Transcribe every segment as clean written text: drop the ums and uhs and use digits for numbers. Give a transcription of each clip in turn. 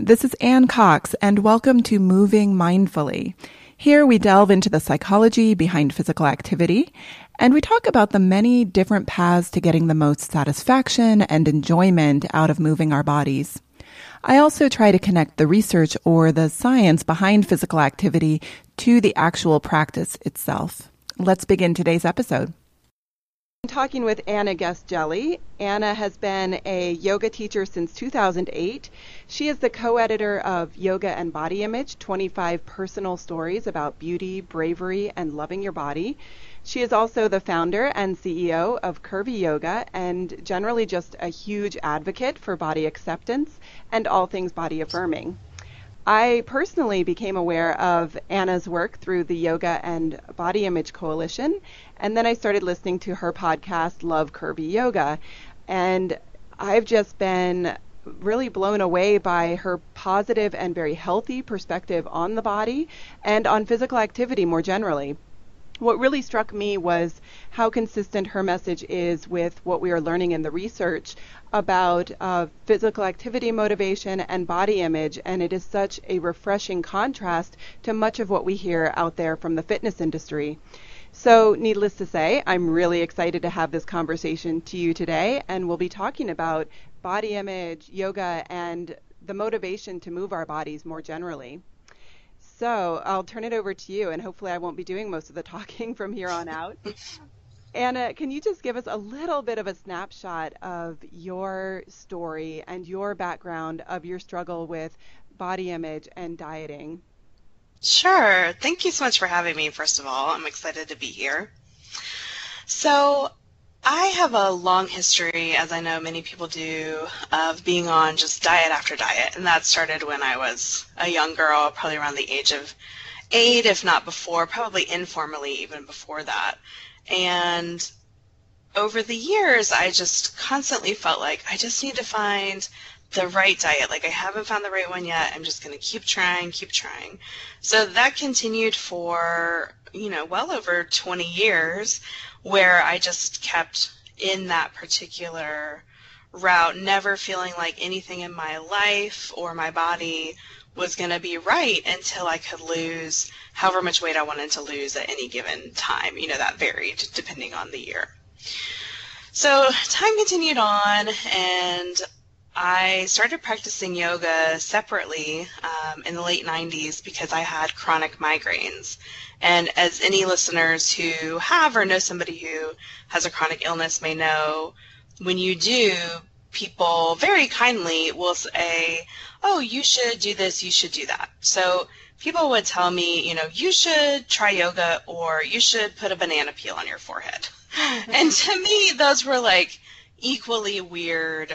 this is Ann Cox, and welcome to Moving Mindfully. Here we delve into the psychology behind physical activity, and we talk about the many different paths to getting the most satisfaction and enjoyment out of moving our bodies. I also try to connect the research or the science behind physical activity to the actual practice itself. Let's begin today's episode. I'm talking with Anna Guest-Jelley. Anna has been a yoga teacher since 2008. She is the co-editor of Yoga and Body Image, 25 Personal Stories About Beauty, Bravery, and Loving Your Body. She is also the founder and CEO of Curvy Yoga and generally just a huge advocate for body acceptance and all things body affirming. I personally became aware of Anna's work through the Yoga and Body Image Coalition, and then I started listening to her podcast, Love Curvy Yoga, and I've just been really blown away by her positive and very healthy perspective on the body and on physical activity more generally. What really struck me was how consistent her message is with what we are learning in the research about physical activity motivation and body image, and it is such a refreshing contrast to much of what we hear out there from the fitness industry. So needless to say, I'm really excited to have this conversation to you today, and we'll be talking about body image, yoga, and the motivation to move our bodies more generally. So I'll turn it over to you, and hopefully I won't be doing most of the talking from here on out. Anna, can you just give us a little bit of a snapshot of your story and your background of your struggle with body image and dieting? Sure. Thank you so much for having me, first of all. I'm excited to be here. So I have a long history, as I know many people do, of being on just diet after diet, and that started when I was a young girl, probably around the age of 8, if not before, probably informally even before that. And over the years, I just constantly felt like I just need to find the right diet. Like, I haven't found the right one yet. I'm just going to keep trying. So that continued for, well over 20 years, where I just kept in that particular route, never feeling like anything in my life or my body was going to be right until I could lose however much weight I wanted to lose at any given time. That varied depending on the year. So time continued on, and I started practicing yoga separately in the late 90s because I had chronic migraines. And as any listeners who have or know somebody who has a chronic illness may know, when you do, people very kindly will say, oh, you should do this, you should do that. So people would tell me, you should try yoga, or you should put a banana peel on your forehead. And to me, those were like equally weird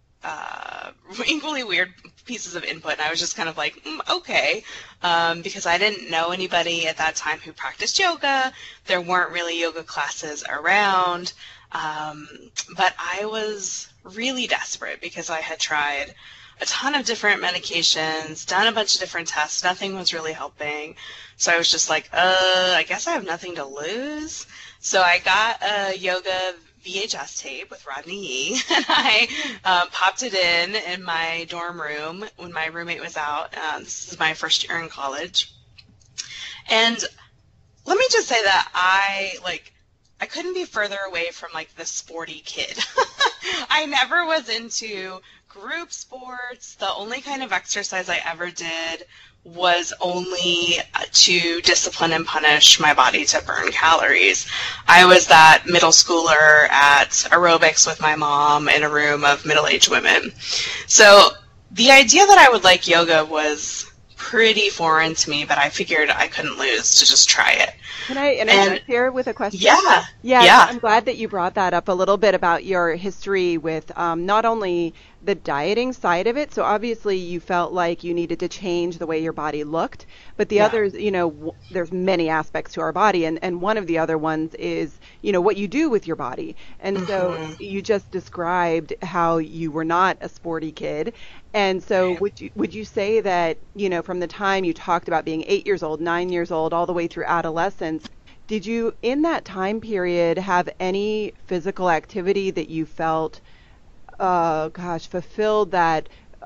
pieces of input, and I was just kind of like, okay, because I didn't know anybody at that time who practiced yoga. There weren't really yoga classes around, but I was really desperate because I had tried a ton of different medications, done a bunch of different tests. Nothing was really helping, so I was just like, I guess I have nothing to lose. So I got a yoga VHS tape with Rodney Yee, and I popped it in my dorm room when my roommate was out. This is my first year in college. And let me just say that I couldn't be further away from like the sporty kid. I never was into group sports. The only kind of exercise I ever did was only to discipline and punish my body to burn calories. I was that middle schooler at aerobics with my mom in a room of middle-aged women. So the idea that I would like yoga was pretty foreign to me, but I figured I couldn't lose to just try it. Can I interject here with a question? Yeah. I'm glad that you brought that up a little bit about your history with not only the dieting side of it. So obviously you felt like you needed to change the way your body looked, but the others, there's many aspects to our body, and one of the other ones is, what you do with your body. And so you just described how you were not a sporty kid. And so would you say that, from the time you talked about being 8 years old, 9 years old, all the way through adolescence, did you in that time period have any physical activity that you felt fulfilled that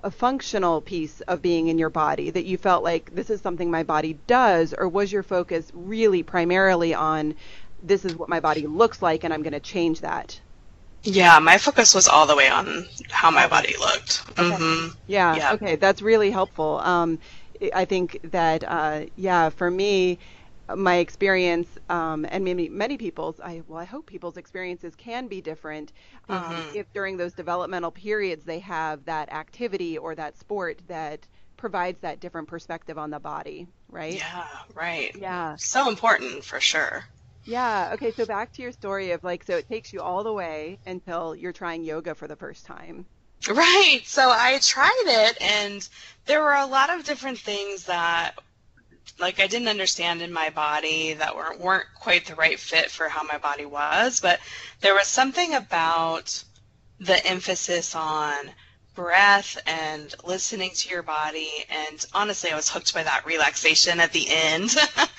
a functional piece of being in your body, that you felt like this is something my body does, or was your focus really primarily on this is what my body looks like and I'm going to change that? Yeah, my focus was all the way on how my body looked. Okay. Mm-hmm. Yeah. Okay. That's really helpful. I think that, yeah, for me, my experience, and many people's, I hope people's experiences can be different. If during those developmental periods they have that activity or that sport that provides that different perspective on the body, right? Yeah, right. Yeah. So important for sure. Yeah. Okay. So back to your story of like, so it takes you all the way until you're trying yoga for the first time. Right. So I tried it, and there were a lot of different things that, like, I didn't understand in my body that weren't quite the right fit for how my body was. But there was something about the emphasis on breath and listening to your body. And honestly, I was hooked by that relaxation at the end.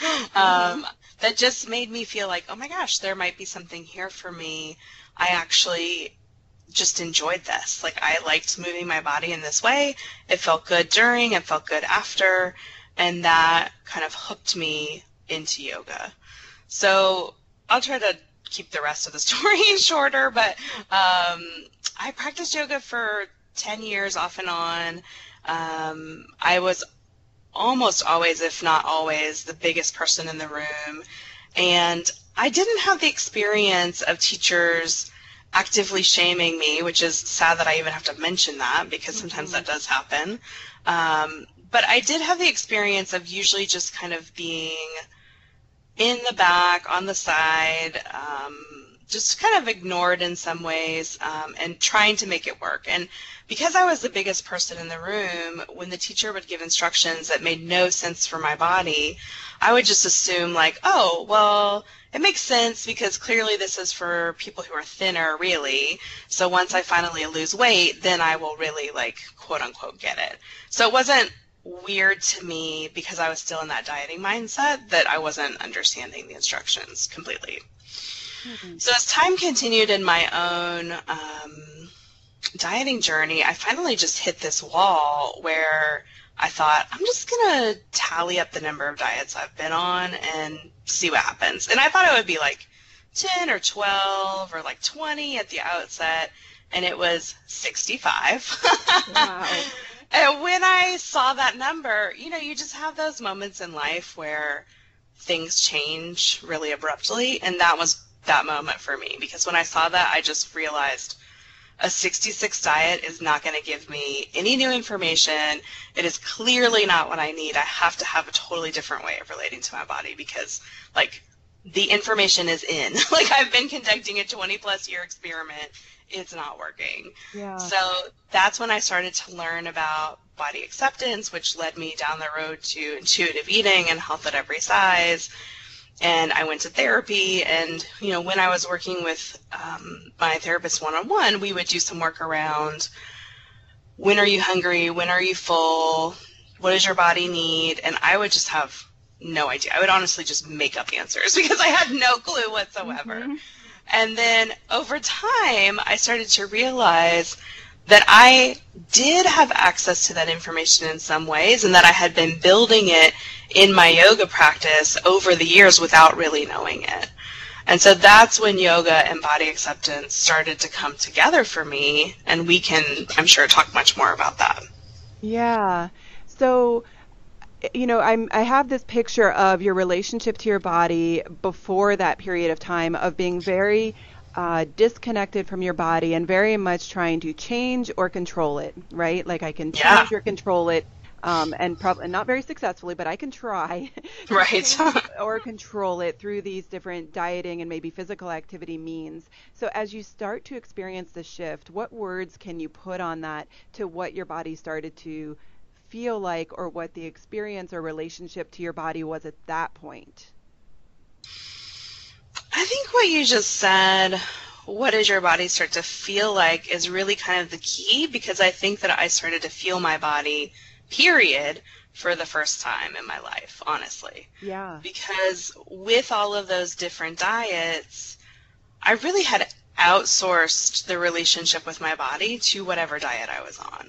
That just made me feel like, oh my gosh, there might be something here for me. I actually just enjoyed this. Like, I liked moving my body in this way. It felt good during, it felt good after, and that kind of hooked me into yoga. So I'll try to keep the rest of the story shorter, but I practiced yoga for 10 years off and on. I was almost always, if not always, the biggest person in the room. And I didn't have the experience of teachers actively shaming me, which is sad that I even have to mention that, because sometimes that does happen. But I did have the experience of usually just kind of being in the back, on the side, just kind of ignored in some ways, and trying to make it work. And because I was the biggest person in the room, when the teacher would give instructions that made no sense for my body, I would just assume like, oh, well, it makes sense because clearly this is for people who are thinner, really. So once I finally lose weight, then I will really, like, quote unquote, get it. So it wasn't weird to me because I was still in that dieting mindset that I wasn't understanding the instructions completely. So as time continued in my own dieting journey, I finally just hit this wall where I thought, I'm just going to tally up the number of diets I've been on and see what happens. And I thought it would be like 10 or 12 or like 20 at the outset, and it was 65. Wow. And when I saw that number, you know, you just have those moments in life where things change really abruptly, and that was that moment for me, because when I saw that, I just realized a 66 diet is not going to give me any new information. It is clearly not what I need. I have to have a totally different way of relating to my body, because, like, the information is in. Like, I've been conducting a 20-plus year experiment. It's not working. Yeah. So that's when I started to learn about body acceptance, which led me down the road to intuitive eating and health at every size. And I went to therapy, and, you know, when I was working with my therapist one-on-one, we would do some work around when are you hungry, when are you full, what does your body need, and I would just have no idea. I would honestly just make up answers because I had no clue whatsoever. Mm-hmm. And then over time, I started to realize that I did have access to that information in some ways, and that I had been building it in my yoga practice over the years without really knowing it. And so that's when yoga and body acceptance started to come together for me, and we can, I'm sure, talk much more about that. Yeah. So, you know, I have this picture of your relationship to your body before that period of time of being very disconnected from your body and very much trying to change or control it, right? Like, I can change or control it, and probably not very successfully, but I can try. Right. Or control it through these different dieting and maybe physical activity means. So as you start to experience the shift, what words can you put on that to what your body started to feel like, or what the experience or relationship to your body was at that point? I think what you just said, what does your body start to feel like, is really kind of the key, because I think that I started to feel my body, period, for the first time in my life, honestly. Yeah. Because with all of those different diets, I really had outsourced the relationship with my body to whatever diet I was on.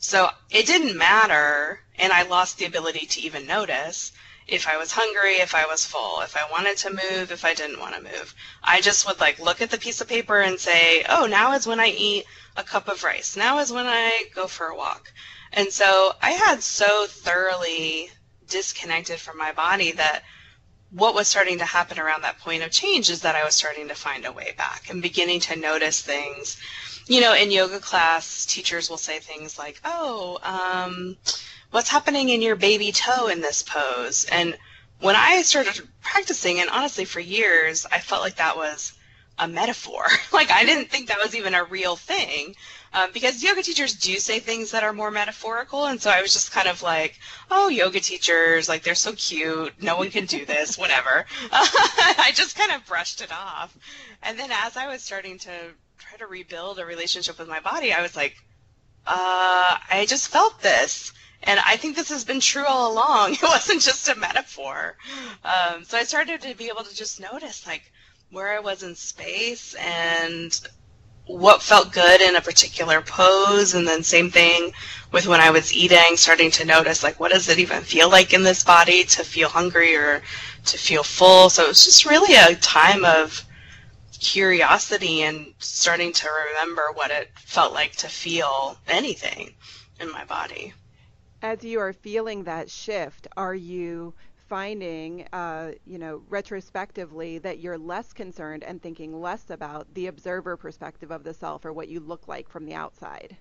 So it didn't matter, and I lost the ability to even notice if I was hungry, if I was full, if I wanted to move, if I didn't want to move. I just would like look at the piece of paper and say, oh, now is when I eat a cup of rice. Now is when I go for a walk. And so I had so thoroughly disconnected from my body that what was starting to happen around that point of change is that I was starting to find a way back and beginning to notice things. You know, in yoga class, teachers will say things like, oh, what's happening in your baby toe in this pose? And when I started practicing, and honestly for years, I felt like that was a metaphor. Like I didn't think that was even a real thing, because yoga teachers do say things that are more metaphorical. And so I was just kind of like, oh, yoga teachers, like they're so cute. No one can do this, whatever. I just kind of brushed it off. And then as I was starting to try to rebuild a relationship with my body, I was like, I just felt this. And I think this has been true all along. It wasn't just a metaphor. So I started to be able to just notice like where I was in space and what felt good in a particular pose. And then same thing with when I was eating, starting to notice like what does it even feel like in this body to feel hungry or to feel full. So it was just really a time of curiosity and starting to remember what it felt like to feel anything in my body. As you are feeling that shift, are you finding, retrospectively that you're less concerned and thinking less about the observer perspective of the self or what you look like from the outside?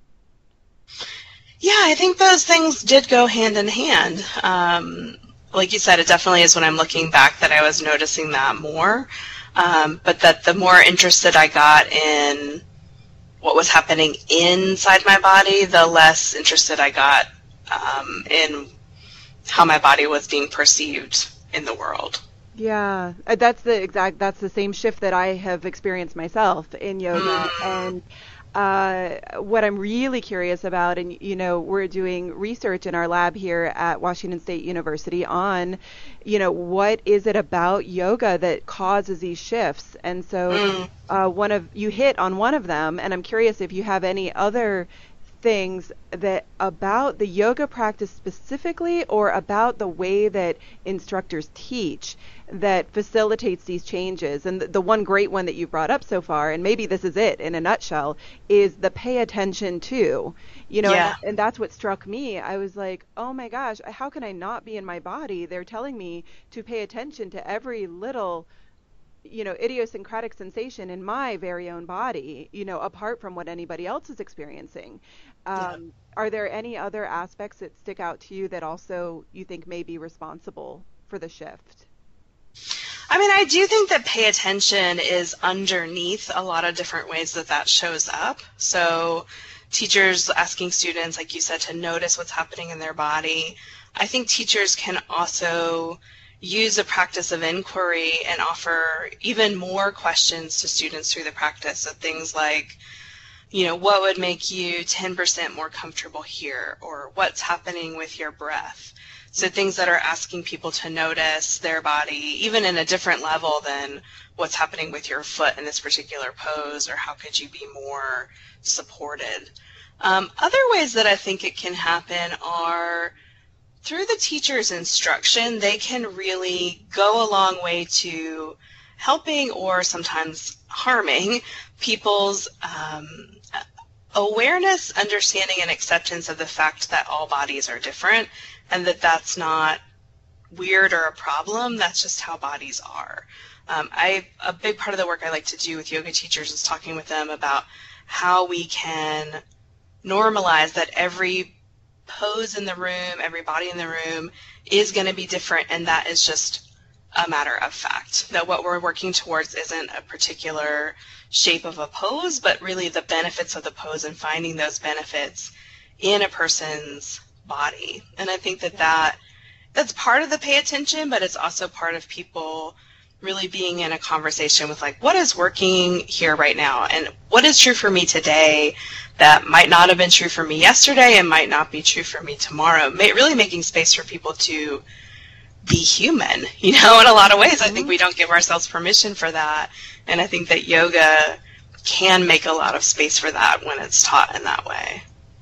Yeah, I think those things did go hand in hand. Like you said, it definitely is when I'm looking back that I was noticing that more. But that the more interested I got in what was happening inside my body, the less interested I got in how my body was being perceived in the world. Yeah, that's the same shift that I have experienced myself in yoga. And what I'm really curious about, and we're doing research in our lab here at Washington State University on, what is it about yoga that causes these shifts? And so you hit on one of them, and I'm curious if you have any other things that about the yoga practice specifically or about the way that instructors teach that facilitates these changes. And the one great one that you brought up so far, and maybe this is it in a nutshell, is the pay attention to, and that's what struck me. I was like, oh my gosh, how can I not be in my body? They're telling me to pay attention to every little idiosyncratic sensation in my very own body, apart from what anybody else is experiencing. Are there any other aspects that stick out to you that also you think may be responsible for the shift? I mean, I do think that pay attention is underneath a lot of different ways that shows up. So teachers asking students, like you said, to notice what's happening in their body. I think teachers can also use a practice of inquiry and offer even more questions to students through the practice of things like, what would make you 10% more comfortable here, or what's happening with your breath. So things that are asking people to notice their body, even in a different level than what's happening with your foot in this particular pose, or how could you be more supported. Other ways that I think it can happen are through the teacher's instruction. They can really go a long way to helping or sometimes harming people's awareness, understanding, and acceptance of the fact that all bodies are different and that that's not weird or a problem. That's just how bodies are. A big part of the work I like to do with yoga teachers is talking with them about how we can normalize that every pose in the room, every body in the room is going to be different, and that is just a matter of fact. That what we're working towards isn't a particular shape of a pose, but really the benefits of the pose and finding those benefits in a person's body. And I think that's part of the pay attention, but it's also part of people really being in a conversation with like, what is working here right now, and what is true for me today that might not have been true for me yesterday and might not be true for me tomorrow. Really making space for people to be human, in a lot of ways. I think we don't give ourselves permission for that, and I think that yoga can make a lot of space for that when it's taught in that way.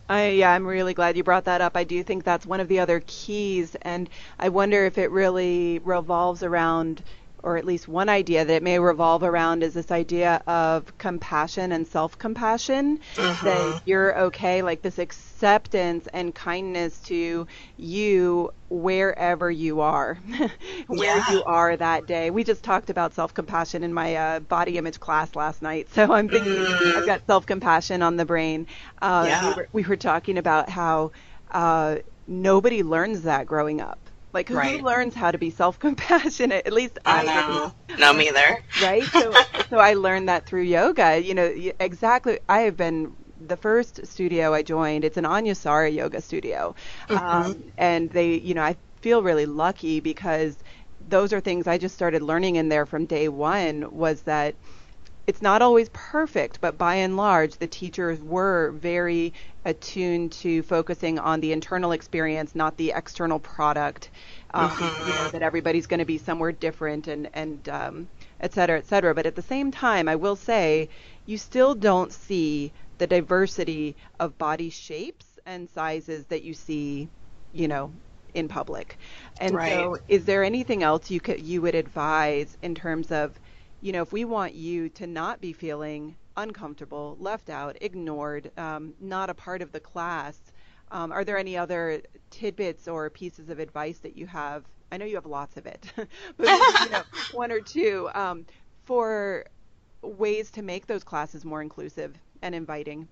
I'm really glad you brought that up. I do think that's one of the other keys, and I wonder if it really revolves around, or at least one idea that it may revolve around, is this idea of compassion and self-compassion, that you're okay, like this acceptance and kindness to you wherever you are, where Yeah. you are that day. We just talked about self-compassion in my body image class last night, so I'm thinking I've got self-compassion on the brain. Yeah. We were talking about how nobody learns that growing up. Like, who Right. learns how to be self-compassionate? At least I I didn't. know. No, me either. Right? So I learned that through yoga. Exactly. I have been the first studio I joined. It's an Anyasara yoga studio, and I feel really lucky because those are things I just started learning in there from day one. Was that it's not always perfect, but by and large, the teachers were very attuned to focusing on the internal experience, not the external product. That everybody's going to be somewhere different and et cetera, et cetera. But at the same time, I will say, you still don't see the diversity of body shapes and sizes that you see, in public. And Right. so, is there anything else you would advise in terms of, if we want you to not be feeling uncomfortable, left out, ignored, not a part of the class, are there any other tidbits or pieces of advice that you have? I know you have lots of it, but one or two for ways to make those classes more inclusive and inviting.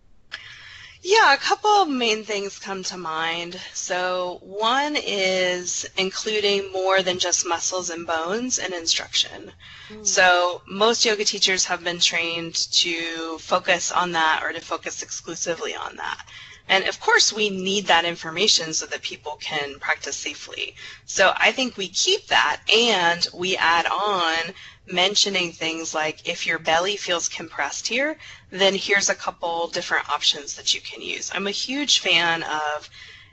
Yeah, a couple of main things come to mind. So one is including more than just muscles and bones in instruction. So most yoga teachers have been trained to focus on that or to focus exclusively on that. And of course, we need that information so that people can practice safely. So I think we keep that and we add on mentioning things like, if your belly feels compressed here, then here's a couple different options that you can use. I'm a huge fan of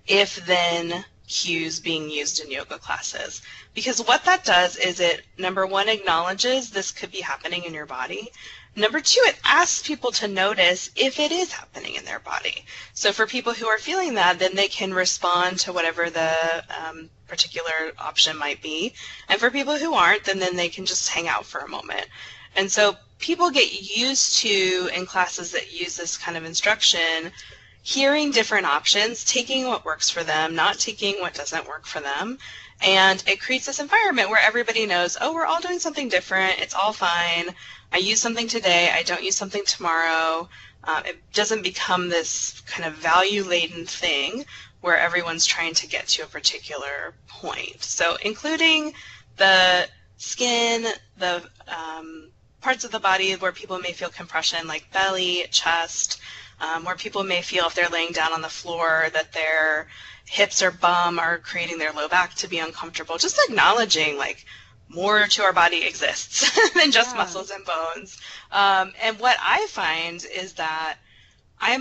if-then cues being used in yoga classes, because what that does is it, number one, acknowledges this could be happening in your body. Number two, it asks people to notice if it is happening in their body. So for people who are feeling that, then they can respond to whatever the particular option might be. And for people who aren't, then they can just hang out for a moment. And so people get used to, in classes that use this kind of instruction, hearing different options, taking what works for them, not taking what doesn't work for them. And it creates this environment where everybody knows, oh, we're all doing something different. It's all fine. I use something today. I don't use something tomorrow. It doesn't become this kind of value-laden thing where everyone's trying to get to a particular point. So including the skin, the parts of the body where people may feel compression, like belly, chest, where people may feel if they're laying down on the floor that their hips or bum are creating their low back to be uncomfortable. Just acknowledging, like, more to our body exists than just muscles and bones. And what I find is that I'm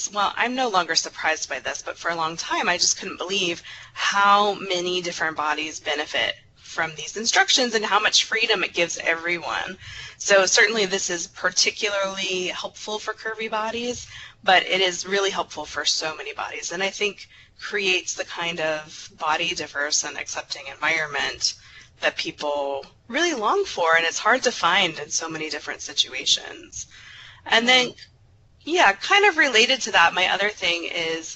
no longer surprised by this, but for a long time I just couldn't believe how many different bodies benefit from these instructions and how much freedom it gives everyone. So certainly this is particularly helpful for curvy bodies, but it is really helpful for so many bodies, and I think creates the kind of body diverse and accepting environment that people really long for, and it's hard to find in so many different situations. And then, yeah, kind of related to that, my other thing is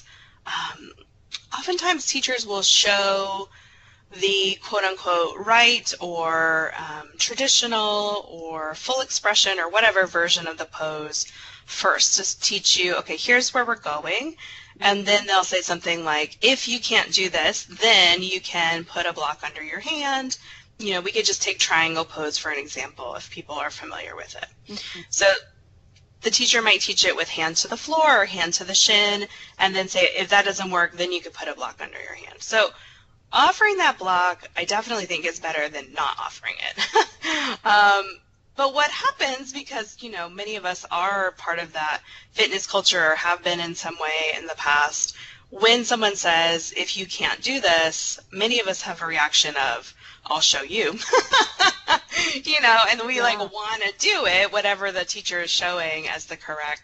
oftentimes teachers will show the quote-unquote right or traditional or full expression or whatever version of the pose first, just teach you, okay, here's where we're going. And then they'll say something like, if you can't do this, then you can put a block under your hand. We could just take triangle pose for an example if people are familiar with it. So the teacher might teach it with hand to the floor or hand to the shin, and then say, if that doesn't work, then you could put a block under your hand. So offering that block, I definitely think is better than not offering it. But what happens, because, many of us are part of that fitness culture or have been in some way in the past, when someone says, if you can't do this, many of us have a reaction of, I'll show you, and we want to do it, whatever the teacher is showing as the correct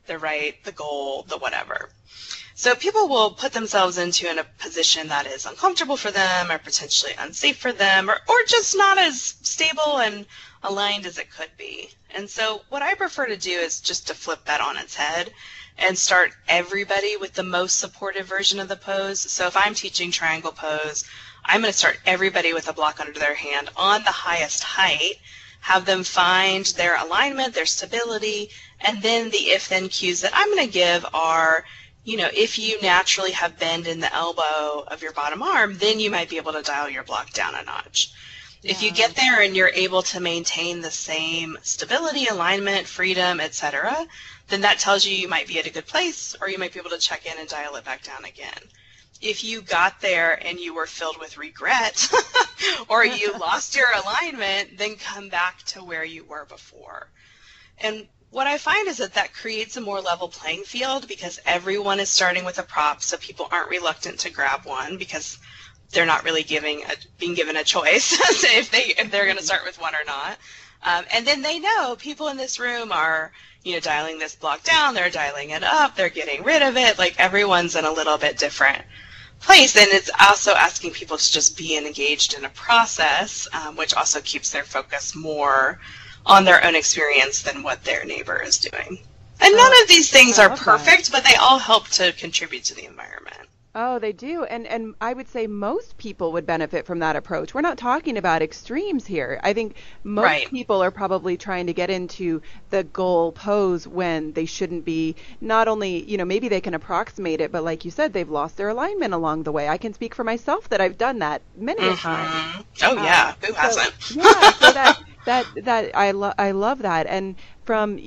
the goal, the whatever. So people will put themselves in a position that is uncomfortable for them or potentially unsafe for them or just not as stable and aligned as it could be. And so what I prefer to do is just to flip that on its head and start everybody with the most supportive version of the pose. So if I'm teaching triangle pose, I'm going to start everybody with a block under their hand on the highest height, have them find their alignment, their stability, and then the if-then cues that I'm going to give are, if you naturally have bend in the elbow of your bottom arm, then you might be able to dial your block down a notch. Yeah. If you get there and you're able to maintain the same stability, alignment, freedom, etc., then that tells you might be at a good place, or you might be able to check in and dial it back down again. If you got there and you were filled with regret or you lost your alignment, then come back to where you were before. And what I find is that creates a more level playing field because everyone is starting with a prop, so people aren't reluctant to grab one because they're not really being given a choice if they're going to start with one or not. And then they know people in this room are dialing this block down, they're dialing it up, they're getting rid of it. Like everyone's in a little bit different place, and it's also asking people to just be engaged in a process, which also keeps their focus more on their own experience than what their neighbor is doing. And none of these things are perfect, but they all help to contribute to the environment. Oh, they do. And I would say most people would benefit from that approach. We're not talking about extremes here. I think most people are probably trying to get into the goal pose when they shouldn't be. Not only, maybe they can approximate it, but like you said, they've lost their alignment along the way. I can speak for myself that I've done that many a time. Oh, yeah. Who hasn't? Yeah, so that I love that. And from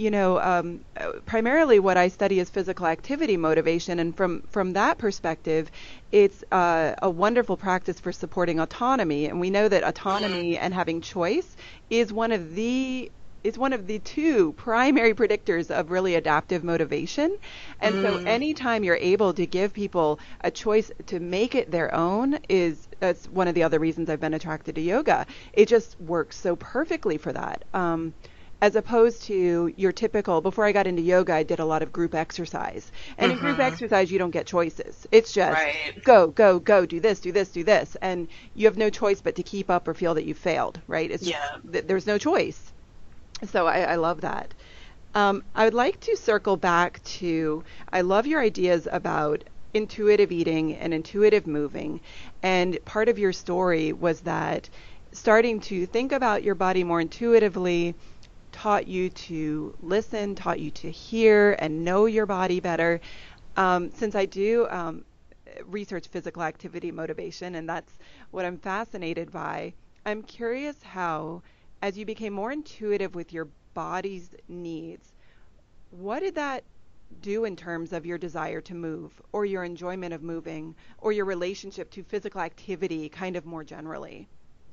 primarily what I study is physical activity motivation, and from that perspective, it's a wonderful practice for supporting autonomy. And we know that autonomy and having choice is one of the two primary predictors of really adaptive motivation. And so anytime you're able to give people a choice to make it their own that's one of the other reasons I've been attracted to yoga. It just works so perfectly for that. As opposed to your typical, before I got into yoga, I did a lot of group exercise. And in group exercise, you don't get choices. It's just go, do this, do this, do this. And you have no choice but to keep up or feel that you failed, right? It's just, there's no choice. So I love that. I would like to circle back to, I love your ideas about intuitive eating and intuitive moving. And part of your story was that starting to think about your body more intuitively taught you to listen, taught you to hear and know your body better. Since I do research physical activity motivation, and that's what I'm fascinated by, I'm curious how, as you became more intuitive with your body's needs, what did that do in terms of your desire to move, or your enjoyment of moving, or your relationship to physical activity kind of more generally?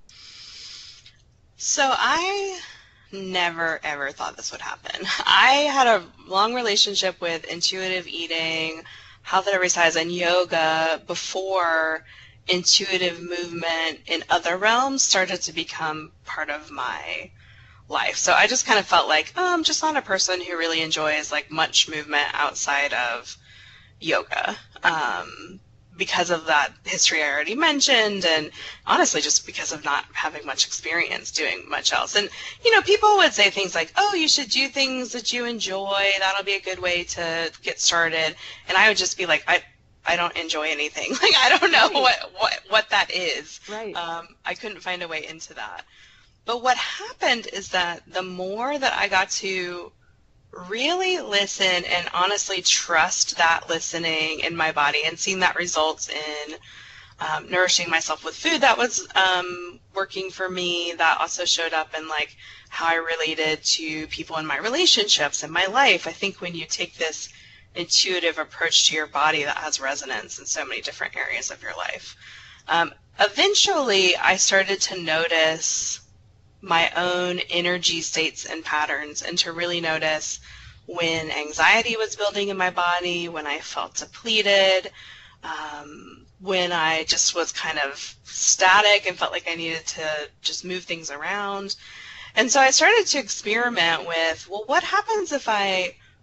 So I never ever thought this would happen. I had a long relationship with intuitive eating, health at every size, and yoga before intuitive movement in other realms started to become part of my life. So I just kind of felt like, I'm just not a person who really enjoys like much movement outside of yoga. Because of that history I already mentioned, and honestly just because of not having much experience doing much else. And, people would say things like, oh, you should do things that you enjoy. That'll be a good way to get started. And I would just be like, I don't enjoy anything. Like, I don't know what that is. Right. I couldn't find a way into that. But what happened is that the more that I got to really listen and honestly trust that listening in my body and seeing that results in nourishing myself with food that was working for me, that also showed up in like how I related to people in my relationships and my life. I think when you take this intuitive approach to your body, that has resonance in so many different areas of your life. Eventually, I started to notice my own energy states and patterns, and to really notice when anxiety was building in my body, when I felt depleted, when I just was kind of static and felt like I needed to just move things around. And so I started to experiment with, well, what happens if I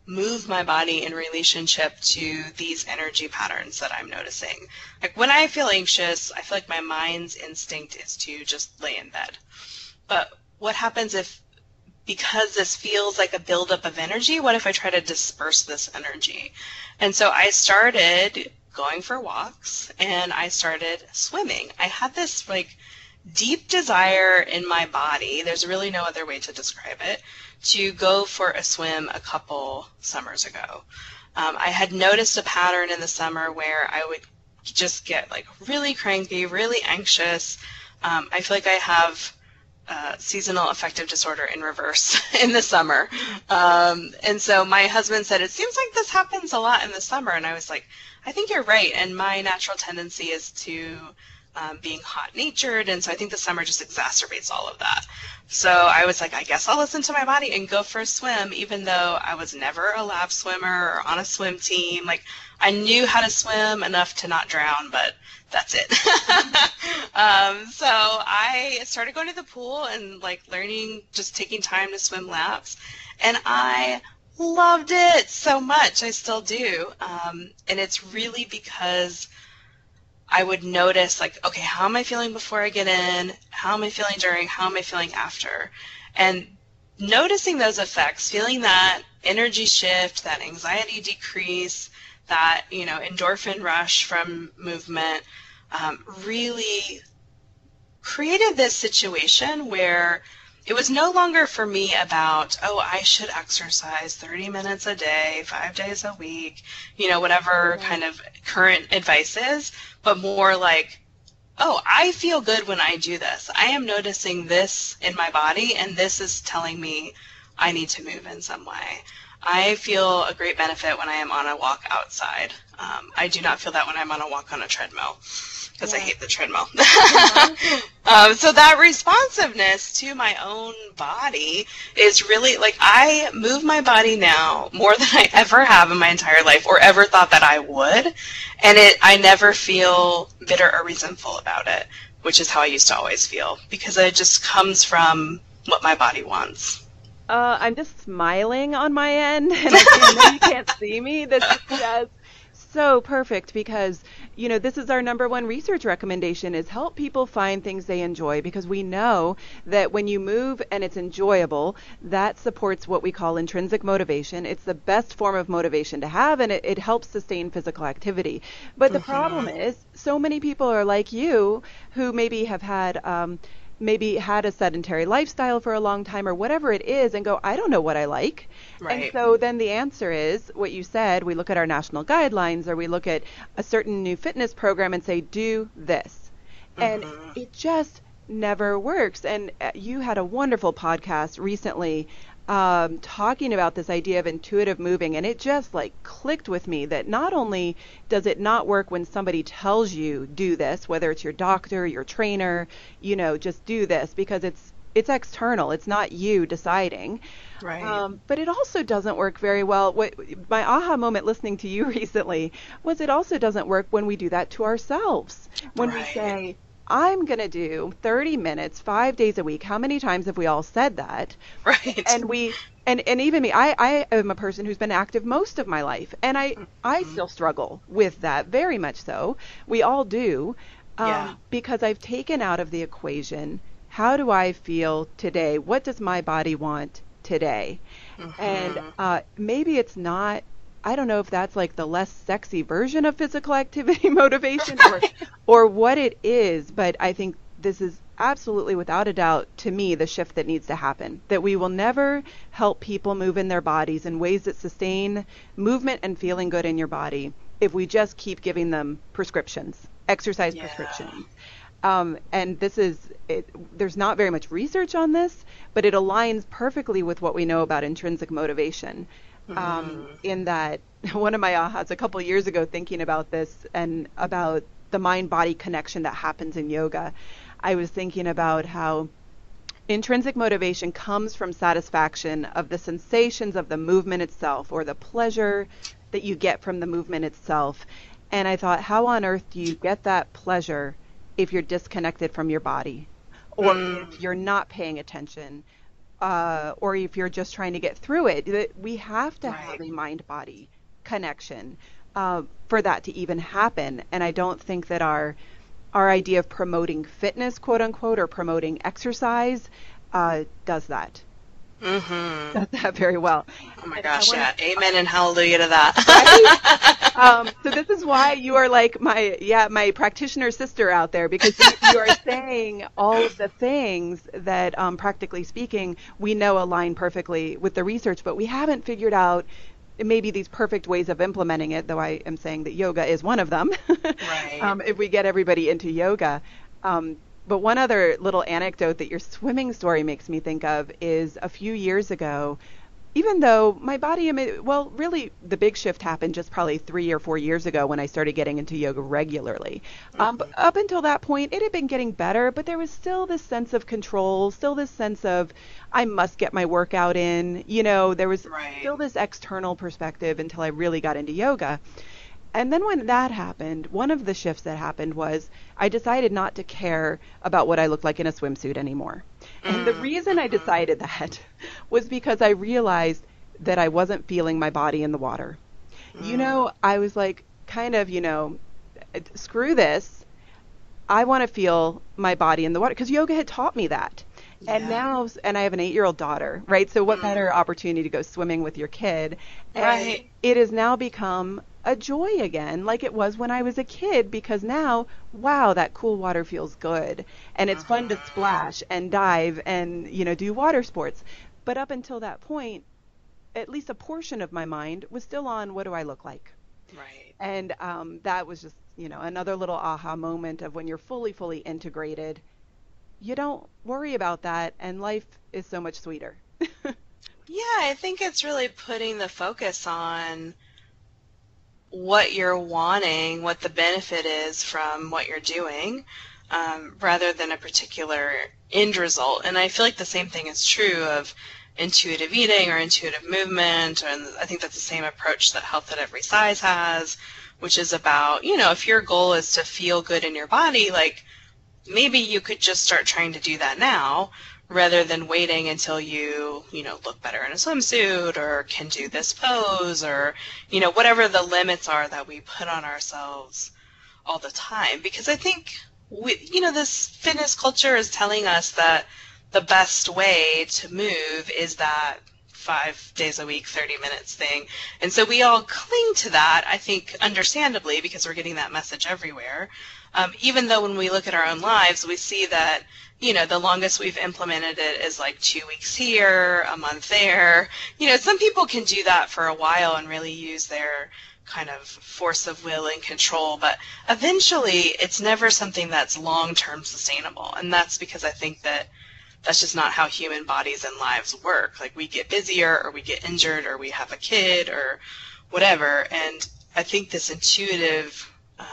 move my body in relationship to these energy patterns that I'm noticing. Like when I feel anxious, I feel like my mind's instinct is to just lay in bed. But what happens if, because this feels like a buildup of energy, what if I try to disperse this energy? And so I started going for walks and I started swimming. I had this like deep desire in my body, there's really no other way to describe it, to go for a swim a couple summers ago. I had noticed a pattern in the summer where I would just get like really cranky, really anxious. I feel like I have seasonal affective disorder in reverse in the summer. And so my husband said, it seems like this happens a lot in the summer. And I was like, I think you're right. And my natural tendency is to being hot-natured, and so I think the summer just exacerbates all of that. So I was like, I guess I'll listen to my body and go for a swim, even though I was never a lap swimmer or on a swim team. Like, I knew how to swim enough to not drown, but that's it. So I started going to the pool and like learning, just taking time to swim laps, and I loved it so much. I still do. And it's really because I would notice, like, okay, how am I feeling before I get in? How am I feeling during? How am I feeling after? And noticing those effects, feeling that energy shift, that anxiety decrease, that, you know, endorphin rush from movement, really created this situation where it was no longer for me about, oh, I should exercise 30 minutes a day, 5 days a week, you know, whatever kind of current advice is, but more like, oh, I feel good when I do this. I am noticing this in my body, and this is telling me I need to move in some way. I feel a great benefit when I am on a walk outside. I do not feel that when I'm on a walk on a treadmill, because I hate the treadmill. So that responsiveness to my own body is really, like, I move my body now more than I ever have in my entire life, or ever thought that I would, and I never feel bitter or resentful about it, which is how I used to always feel, because it just comes from what my body wants. I'm just smiling on my end, and I know you can't see me. This is just so perfect because, you know, this is our number one research recommendation, is help people find things they enjoy, because we know that when you move and it's enjoyable, that supports what we call intrinsic motivation. It's the best form of motivation to have, and it helps sustain physical activity. But the problem is, so many people are like you, who maybe have had a sedentary lifestyle for a long time or whatever it is, and go, I don't know what I like. Right. And so then the answer is what you said. We look at our national guidelines, or we look at a certain new fitness program and say, do this. And it just never works. And you had a wonderful podcast recently talking about this idea of intuitive moving, and it just like clicked with me that not only does it not work when somebody tells you do this, whether it's your doctor, your trainer, you know, just do this, because it's external, it's not you deciding, right? But it also doesn't work very well. What my aha moment listening to you recently was, it also doesn't work when we do that to ourselves, when we say, I'm going to do 30 minutes, 5 days a week. How many times have we all said that? Right. And even me, I am a person who's been active most of my life, and I still struggle with that, very much so. We all do, because I've taken out of the equation, how do I feel today? What does my body want today? And maybe it's not, I don't know if that's like the less sexy version of physical activity motivation or what it is, but I think this is absolutely, without a doubt, to me, the shift that needs to happen, that we will never help people move in their bodies in ways that sustain movement and feeling good in your body if we just keep giving them prescriptions, exercise prescriptions. And this is, there's not very much research on this, but it aligns perfectly with what we know about intrinsic motivation. In that, one of my ahas a couple years ago, thinking about this and about the mind-body connection that happens in yoga, I was thinking about how intrinsic motivation comes from satisfaction of the sensations of the movement itself, or the pleasure that you get from the movement itself. And I thought, how on earth do you get that pleasure if you're disconnected from your body, or if you're not paying attention? or if you're just trying to get through it, that we have to have Right. a mind-body connection for that to even happen. And I don't think that our idea of promoting fitness, quote unquote, or promoting exercise does that. Mm-hmm. Does that very well. Oh my And gosh, wanna, yeah. Amen and hallelujah to that. right? So this is why you are like my practitioner sister out there, because you are saying all of the things that, practically speaking, we know align perfectly with the research, but we haven't figured out maybe these perfect ways of implementing it, though I am saying that yoga is one of them. Right. If we get everybody into yoga. But one other little anecdote that your swimming story makes me think of is a few years ago, even though my body, well, really the big shift happened just probably 3 or 4 years ago when I started getting into yoga regularly. But up until that point, it had been getting better, but there was still this sense of control, still this sense of I must get my workout in. There was Right. still this external perspective until I really got into yoga. And then when that happened, one of the shifts that happened was I decided not to care about what I looked like in a swimsuit anymore. And the reason I decided that was because I realized that I wasn't feeling my body in the water. I was like, kind of, screw this. I want to feel my body in the water, because yoga had taught me that. And Yeah. and I have an 8-year-old daughter, right? So what better opportunity to go swimming with your kid? And Right. it has now become a joy again, like it was when I was a kid, because now, wow, that cool water feels good. And it's fun to splash and dive and, do water sports. But up until that point, at least a portion of my mind was still on, what do I look like? Right. And that was just, another little aha moment of when you're fully integrated, you don't worry about that, and life is so much sweeter. Yeah, I think it's really putting the focus on what you're wanting, what the benefit is from what you're doing, rather than a particular end result. And I feel like the same thing is true of intuitive eating or intuitive movement, and I think that's the same approach that Health at Every Size has, which is about, if your goal is to feel good in your body, like maybe you could just start trying to do that now rather than waiting until you look better in a swimsuit or can do this pose or, whatever the limits are that we put on ourselves all the time. Because I think, this fitness culture is telling us that the best way to move is that 5 days a week, 30 minutes thing. And so we all cling to that, I think, understandably, because we're getting that message everywhere. Even though when we look at our own lives, we see that, the longest we've implemented it is like 2 weeks here, a month there. Some people can do that for a while and really use their kind of force of will and control, but eventually it's never something that's long-term sustainable. And that's because I think that that's just not how human bodies and lives work. Like, we get busier or we get injured or we have a kid or whatever. And I think this intuitive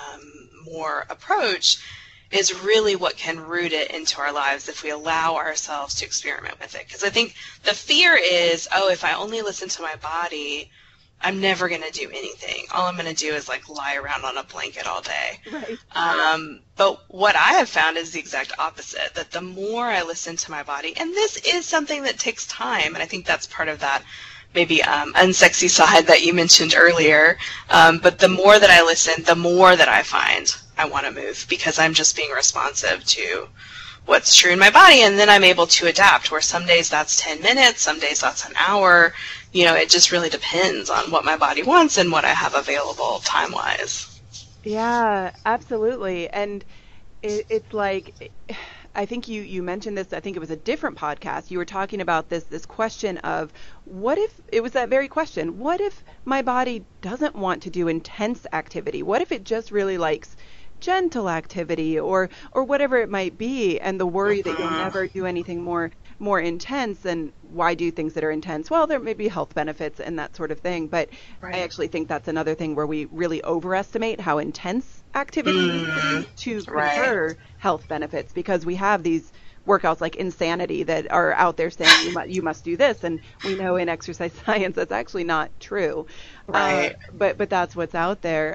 more approach is really what can root it into our lives if we allow ourselves to experiment with it. Because I think the fear is, if I only listen to my body, I'm never going to do anything. All I'm going to do is like lie around on a blanket all day. Right. But what I have found is the exact opposite, that the more I listen to my body, and this is something that takes time, and I think that's part of that maybe unsexy side that you mentioned earlier, but the more that I listen, the more that I find I want to move, because I'm just being responsive to what's true in my body, and then I'm able to adapt, where some days that's 10 minutes, some days that's an hour. It just really depends on what my body wants and what I have available time-wise. Yeah, absolutely. And it's like, I think you mentioned this, I think it was a different podcast. You were talking about this question of, what if, it was that very question, what if my body doesn't want to do intense activity? What if it just really likes gentle activity or whatever it might be, and the worry that you'll never do anything more intense? And why do things that are intense? Well, there may be health benefits and that sort of thing, but Right. I actually think that's another thing where we really overestimate how intense activity needs to be to confer health benefits, because we have these workouts like Insanity that are out there saying you must do this, and we know in exercise science that's actually not true. Right. But that's what's out there.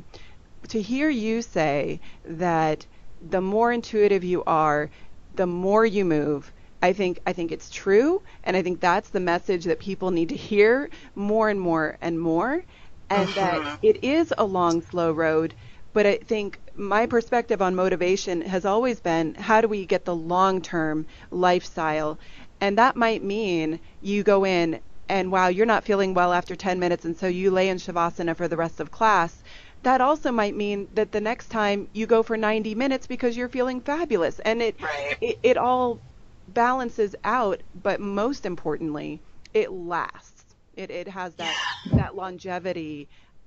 To hear you say that the more intuitive you are, the more you move, I think it's true, and I think that's the message that people need to hear more and more and more, and that it is a long, slow road. But I think my perspective on motivation has always been, how do we get the long-term lifestyle? And that might mean you go in and, wow, you're not feeling well after 10 minutes, and so you lay in Shavasana for the rest of class. That also might mean that the next time you go for 90 minutes because you're feeling fabulous. And it all balances out, but most importantly, it lasts. It has that longevity.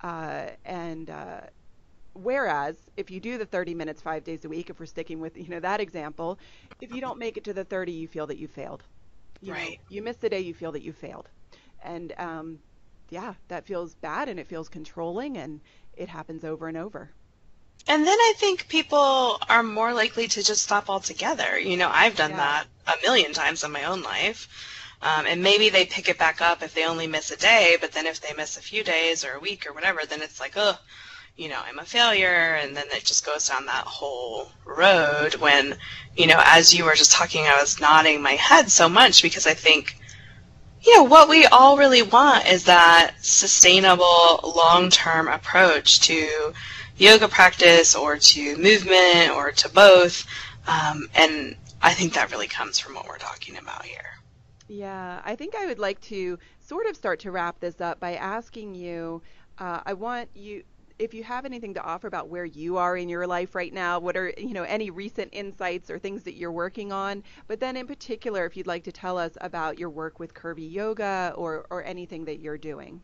Whereas if you do the 30 minutes 5 days a week, if we're sticking with that example, if you don't make it to the 30, you feel that you failed. You missed the day, you feel that you failed. And that feels bad, and it feels controlling, and it happens over and over. And then I think people are more likely to just stop altogether. I've done that a million times in my own life. And maybe they pick it back up if they only miss a day, but then if they miss a few days or a week or whatever, then it's like, I'm a failure, and then it just goes down that whole road when, as you were just talking, I was nodding my head so much because I think, what we all really want is that sustainable, long-term approach to yoga practice or to movement or to both, and I think that really comes from what we're talking about here. Yeah, I think I would like to sort of start to wrap this up by asking you, I want you, if you have anything to offer about where you are in your life right now, what are, any recent insights or things that you're working on, but then in particular, if you'd like to tell us about your work with Curvy Yoga or anything that you're doing.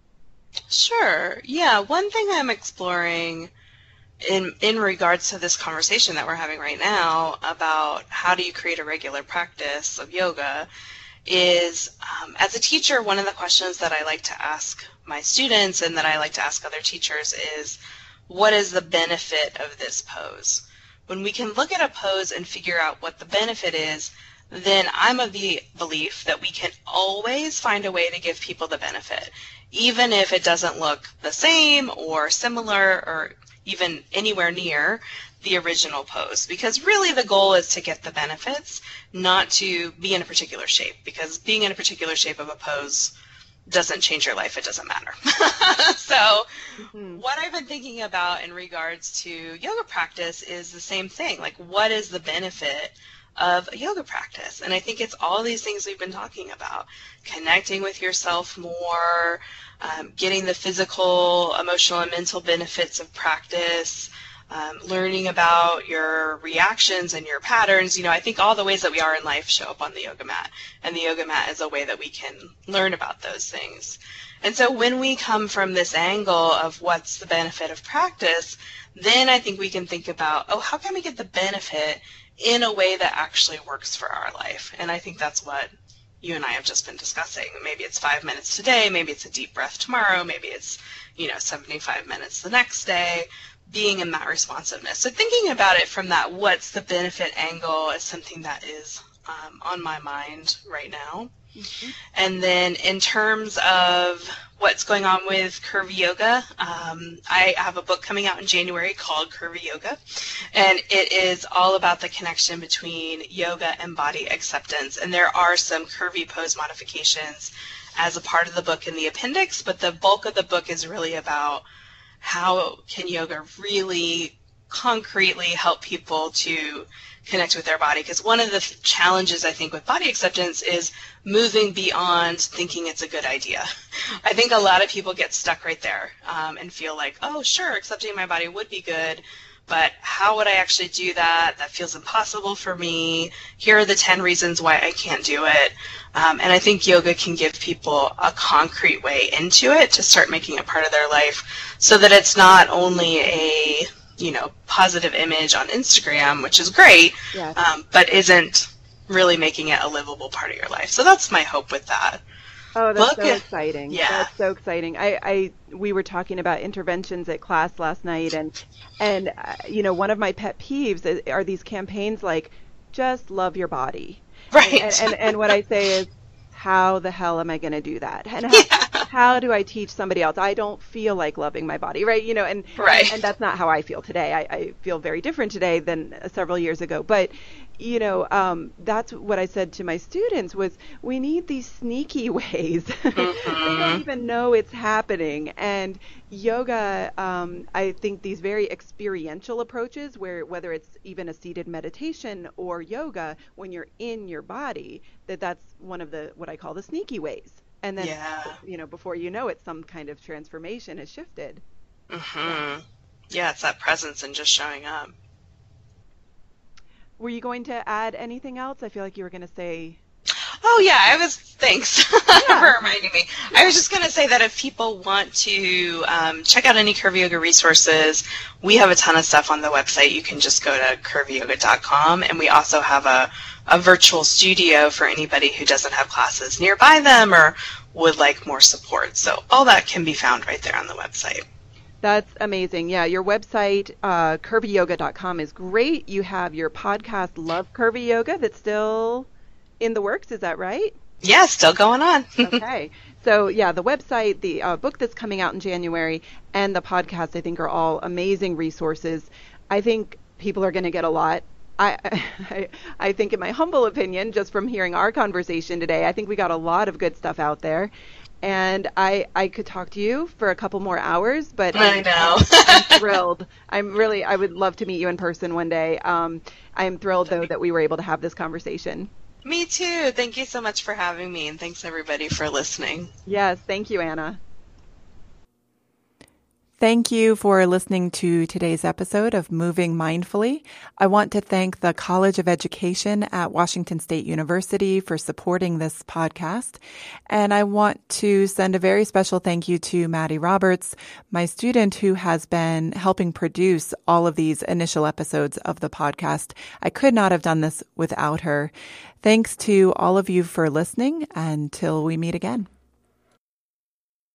Sure. Yeah, one thing I'm exploring in regards to this conversation that we're having right now about how do you create a regular practice of yoga is, as a teacher, one of the questions that I like to ask my students and that I like to ask other teachers is, what is the benefit of this pose? When we can look at a pose and figure out what the benefit is, then I'm of the belief that we can always find a way to give people the benefit, even if it doesn't look the same or similar or even anywhere near the original pose, because really the goal is to get the benefits, not to be in a particular shape, because being in a particular shape of a pose doesn't change your life. It doesn't matter. So what I've been thinking about in regards to yoga practice is the same thing. Like, what is the benefit of a yoga practice? And I think it's all these things we've been talking about: connecting with yourself more, getting the physical, emotional, and mental benefits of practice, learning about your reactions and your patterns. I think all the ways that we are in life show up on the yoga mat, and the yoga mat is a way that we can learn about those things. And so when we come from this angle of what's the benefit of practice, then I think we can think about, how can we get the benefit in a way that actually works for our life? And I think that's what you and I have just been discussing. Maybe it's 5 minutes today, maybe it's a deep breath tomorrow, maybe it's 75 minutes the next day, being in that responsiveness. So thinking about it from that what's the benefit angle is something that is on my mind right now. And then in terms of what's going on with Curvy Yoga, I have a book coming out in January called Curvy Yoga, and it is all about the connection between yoga and body acceptance. And there are some curvy pose modifications as a part of the book in the appendix, but the bulk of the book is really about how can yoga really concretely help people to connect with their body. Because one of the challenges, I think, with body acceptance is moving beyond thinking it's a good idea. I think a lot of people get stuck right there and feel like, oh, sure, accepting my body would be good, but how would I actually do that? That feels impossible for me. Here are the 10 reasons why I can't do it. And I think yoga can give people a concrete way into it to start making it part of their life, so that it's not only a positive image on Instagram, which is great, Yes. But isn't really making it a livable part of your life. So that's my hope with that. Oh, that's so exciting. Yeah. That's so exciting. We were talking about interventions at class last night, and one of my pet peeves are these campaigns like, just love your body. Right. And what I say is, how the hell am I going to do that? And how do I teach somebody else? I don't feel like loving my body, right? And Right. and that's not how I feel today. I feel very different today than several years ago. But that's what I said to my students was we need these sneaky ways. They don't even know it's happening. And yoga, I think these very experiential approaches where whether it's even a seated meditation or yoga, when you're in your body, that's one of what I call the sneaky ways. And then, before you know it, some kind of transformation has shifted. Yeah, it's that presence and just showing up. Were you going to add anything else? I feel like you were going to say... Oh, yeah, thanks for reminding me. I was just going to say that if people want to check out any Curvy Yoga resources, we have a ton of stuff on the website. You can just go to curvyyoga.com, and we also have a virtual studio for anybody who doesn't have classes nearby them or would like more support. So all that can be found right there on the website. That's amazing. Yeah, your website, curvyyoga.com, is great. You have your podcast, Love Curvy Yoga, that's still in the works. Is that right? Yeah, still going on. Okay. So, yeah, the website, the book that's coming out in January, and the podcast, I think, are all amazing resources. I think people are going to get a lot. I think, in my humble opinion, just from hearing our conversation today, I think we got a lot of good stuff out there. And I could talk to you for a couple more hours, but I know. I'm thrilled. I would love to meet you in person one day. I'm thrilled, though, that we were able to have this conversation. Me too. Thank you so much for having me, and thanks everybody for listening. Yes, thank you, Anna. Thank you for listening to today's episode of Moving Mindfully. I want to thank the College of Education at Washington State University for supporting this podcast. And I want to send a very special thank you to Maddie Roberts, my student who has been helping produce all of these initial episodes of the podcast. I could not have done this without her. Thanks to all of you for listening. Until we meet again.